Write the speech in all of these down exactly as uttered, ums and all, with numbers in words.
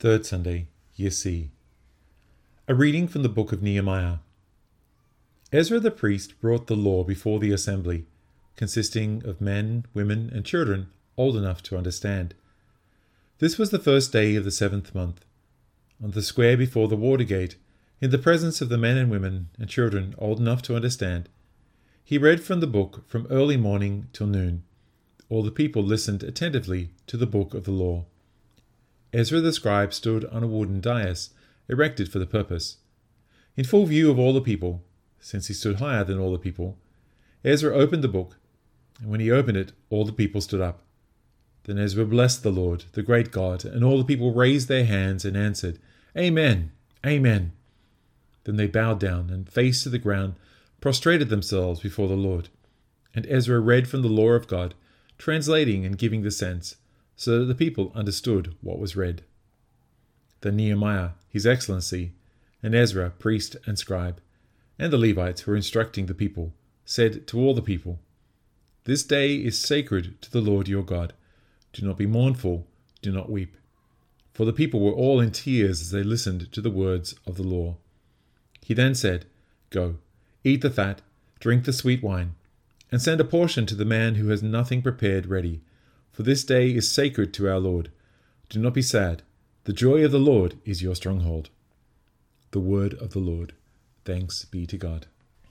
Third Sunday, Year C. A reading from the book of Nehemiah. Ezra the priest brought the law before the assembly, consisting of men, women, and children old enough to understand. This was the first day of the seventh month. On the square before the water gate, in the presence of the men and women and children old enough to understand, he read from the book from early morning till noon. All the people listened attentively to the book of the law. Ezra the scribe stood on a wooden dais, erected for the purpose. In full view of all the people, since he stood higher than all the people, Ezra opened the book, and when he opened it, all the people stood up. Then Ezra blessed the Lord, the great God, and all the people raised their hands and answered, Amen, Amen. Then they bowed down and, face to the ground, prostrated themselves before the Lord. And Ezra read from the law of God, translating and giving the sense, so that the people understood what was read. Then Nehemiah, his excellency, and Ezra, priest and scribe, and the Levites who were instructing the people, said to all the people, This day is sacred to the Lord your God. Do not be mournful, do not weep. For the people were all in tears as they listened to the words of the law. He then said, Go, eat the fat, drink the sweet wine, and send a portion to the man who has nothing prepared ready. For this day is sacred to our Lord. Do not be sad. The joy of the Lord is your stronghold. The word of the Lord. Thanks be to God.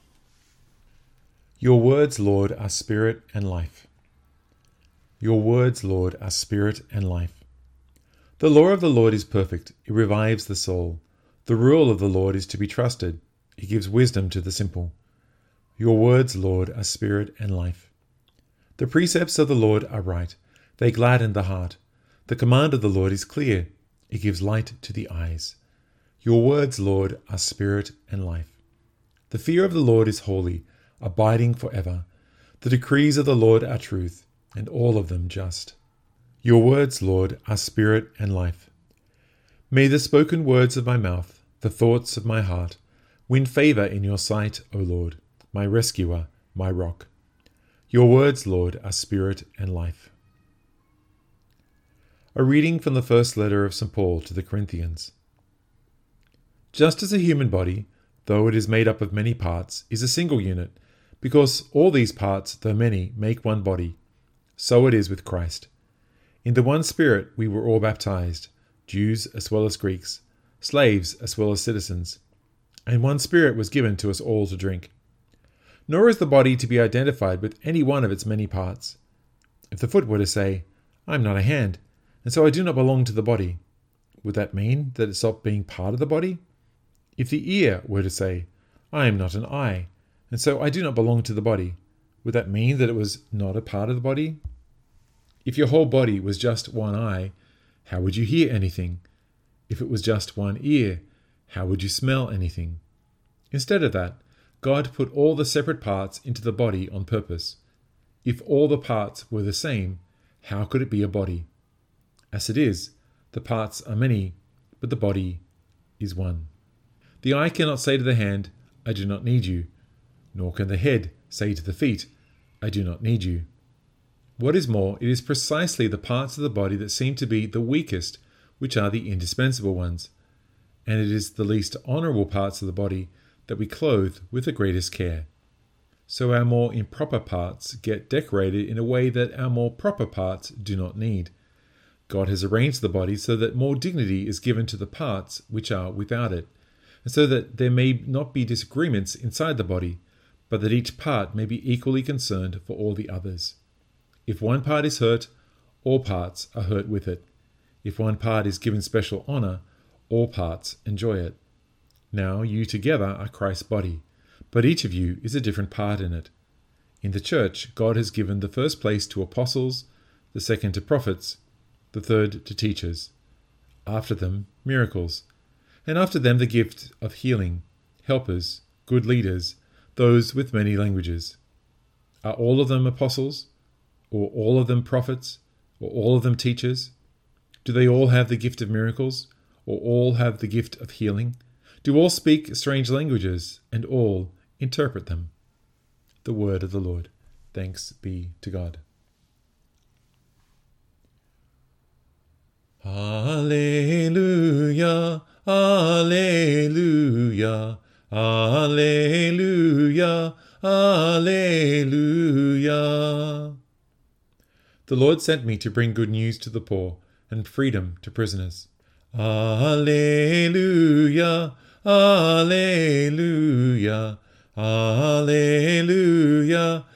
Your words, Lord, are spirit and life. Your words, Lord, are spirit and life. The law of the Lord is perfect. It revives the soul. The rule of the Lord is to be trusted. It gives wisdom to the simple. Your words, Lord, are spirit and life. The precepts of the Lord are right. They gladden the heart. The command of the Lord is clear. It gives light to the eyes. Your words, Lord, are spirit and life. The fear of the Lord is holy, abiding forever. The decrees of the Lord are truth, and all of them just. Your words, Lord, are spirit and life. May the spoken words of my mouth, the thoughts of my heart, win favour in your sight, O Lord, my rescuer, my rock. Your words, Lord, are spirit and life. A reading from the first letter of Saint Paul to the Corinthians. Just as a human body, though it is made up of many parts, is a single unit, because all these parts, though many, make one body, so it is with Christ. In the one Spirit we were all baptized, Jews as well as Greeks, slaves as well as citizens, and one Spirit was given to us all to drink. Nor is the body to be identified with any one of its many parts. If the foot were to say, I am not a hand, and so I do not belong to the body, would that mean that it stopped being part of the body? If the ear were to say, I am not an eye, and so I do not belong to the body, would that mean that it was not a part of the body? If your whole body was just one eye, how would you hear anything? If it was just one ear, how would you smell anything? Instead of that, God put all the separate parts into the body on purpose. If all the parts were the same, how could it be a body? As it is, the parts are many, but the body is one. The eye cannot say to the hand, I do not need you, nor can the head say to the feet, I do not need you. What is more, it is precisely the parts of the body that seem to be the weakest which are the indispensable ones, and it is the least honourable parts of the body that we clothe with the greatest care. So our more improper parts get decorated in a way that our more proper parts do not need. God has arranged the body so that more dignity is given to the parts which are without it, and so that there may not be disagreements inside the body, but that each part may be equally concerned for all the others. If one part is hurt, all parts are hurt with it. If one part is given special honour, all parts enjoy it. Now you together are Christ's body, but each of you is a different part in it. In the church, God has given the first place to apostles, the second to prophets, the third to teachers, after them miracles, and after them the gift of healing, helpers, good leaders, those with many languages. Are all of them apostles? Or all of them prophets? Or all of them teachers? Do they all have the gift of miracles? Or all have the gift of healing? Do all speak strange languages, and all interpret them? The word of the Lord. Thanks be to God. Alleluia. Alleluia, Alleluia, Alleluia. The Lord sent me to bring good news to the poor and freedom to prisoners. Alleluia, Alleluia, Alleluia,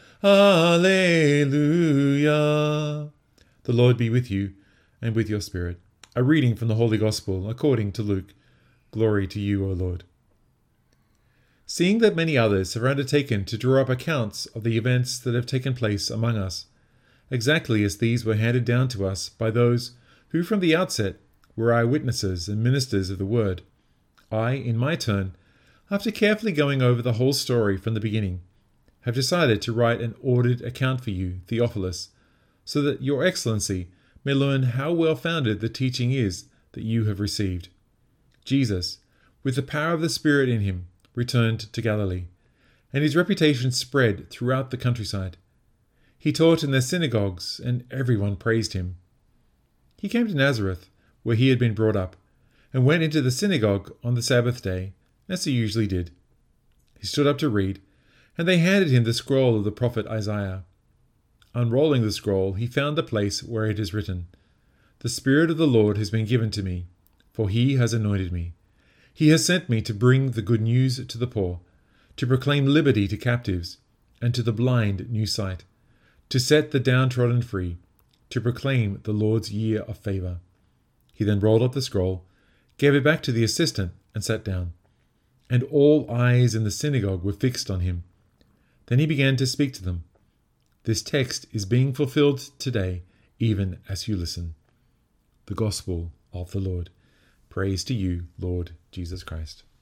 Alleluia. The Lord be with you and with your spirit. A reading from the Holy Gospel according to Luke. Glory to you, O Lord. Seeing that many others have undertaken to draw up accounts of the events that have taken place among us, exactly as these were handed down to us by those who from the outset were eyewitnesses and ministers of the word, I, in my turn, after carefully going over the whole story from the beginning, have decided to write an ordered account for you, Theophilus, so that your excellency may learn how well-founded the teaching is that you have received. Jesus, with the power of the Spirit in him, returned to Galilee, and his reputation spread throughout the countryside. He taught in their synagogues, and everyone praised him. He came to Nazareth, where he had been brought up, and went into the synagogue on the Sabbath day, as he usually did. He stood up to read, and they handed him the scroll of the prophet Isaiah. Unrolling the scroll, he found the place where it is written, The Spirit of the Lord has been given to me, for he has anointed me. He has sent me to bring the good news to the poor, to proclaim liberty to captives, and to the blind new sight, to set the downtrodden free, to proclaim the Lord's year of favour. He then rolled up the scroll, gave it back to the assistant, and sat down. And all eyes in the synagogue were fixed on him. Then he began to speak to them. This text is being fulfilled today, even as you listen. The Gospel of the Lord. Praise to you, Lord Jesus Christ.